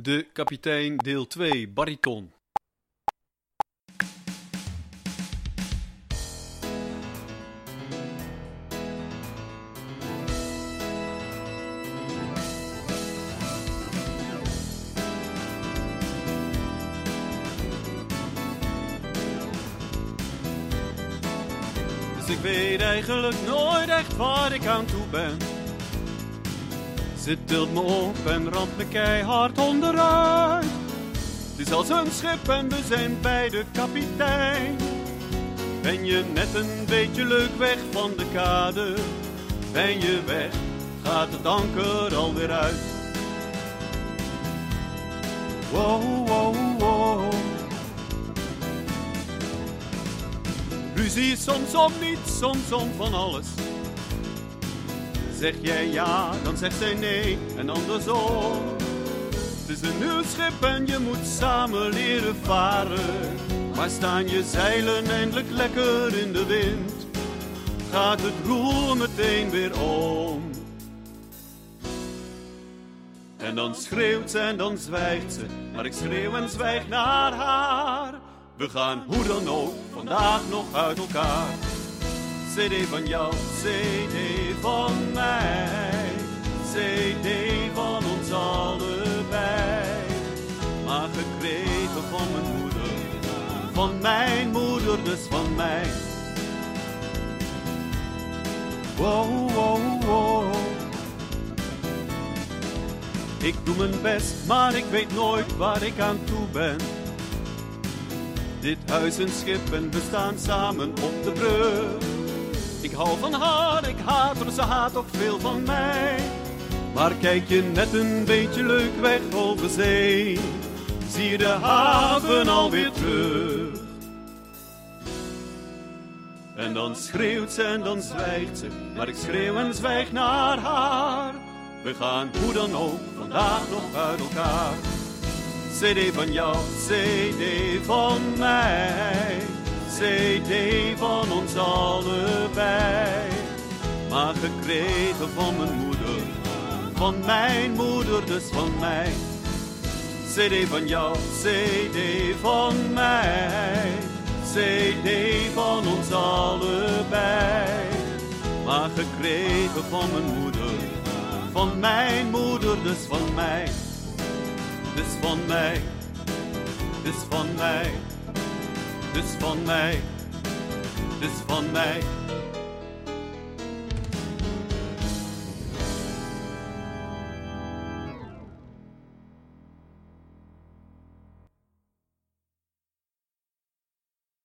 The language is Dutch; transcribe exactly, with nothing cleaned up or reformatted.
De kapitein deel twee, bariton. Dus ik weet eigenlijk nooit echt waar ik aan toe ben. Ze tilt me op en ramt me keihard onderuit. Het is als een schip en we zijn bij de kapitein. Ben je net een beetje leuk weg van de kade? Ben je weg, gaat het anker alweer uit. Wow, wow, wow. Ruzie soms om niets, soms om van alles. Zeg jij ja, dan zegt zij nee en andersom. Het is een nieuw schip en je moet samen leren varen. Maar staan je zeilen eindelijk lekker in de wind, gaat het roer meteen weer om. En dan schreeuwt ze en dan zwijgt ze, maar ik schreeuw en zwijg naar haar. We gaan hoe dan ook vandaag nog uit elkaar. C D van jou, C D van mij, C D van ons allebei. Maar gekregen van mijn moeder, van mijn moeder, dus van mij. Wow, wow, wow. Ik doe mijn best, maar ik weet nooit waar ik aan toe ben. Dit huis een schip en we staan samen op de brug. Ik hou van haar, ik haat haar, ze haat ook veel van mij. Maar kijk je net een beetje leuk weg over zee, zie je de haven alweer terug. En dan schreeuwt ze en dan zwijgt ze, maar ik schreeuw en zwijg naar haar. We gaan hoe dan ook vandaag nog uit elkaar. C D van jou, C D van mij, C D van ons allebei. Maar gekregen van mijn moeder, van mijn moeder, dus van mij. C D van jou, C D van mij, C D van ons allebei. Maar gekregen van mijn moeder, van mijn moeder, dus van mij. Dus van mij, dus van mij, dus van mij, dus van mij.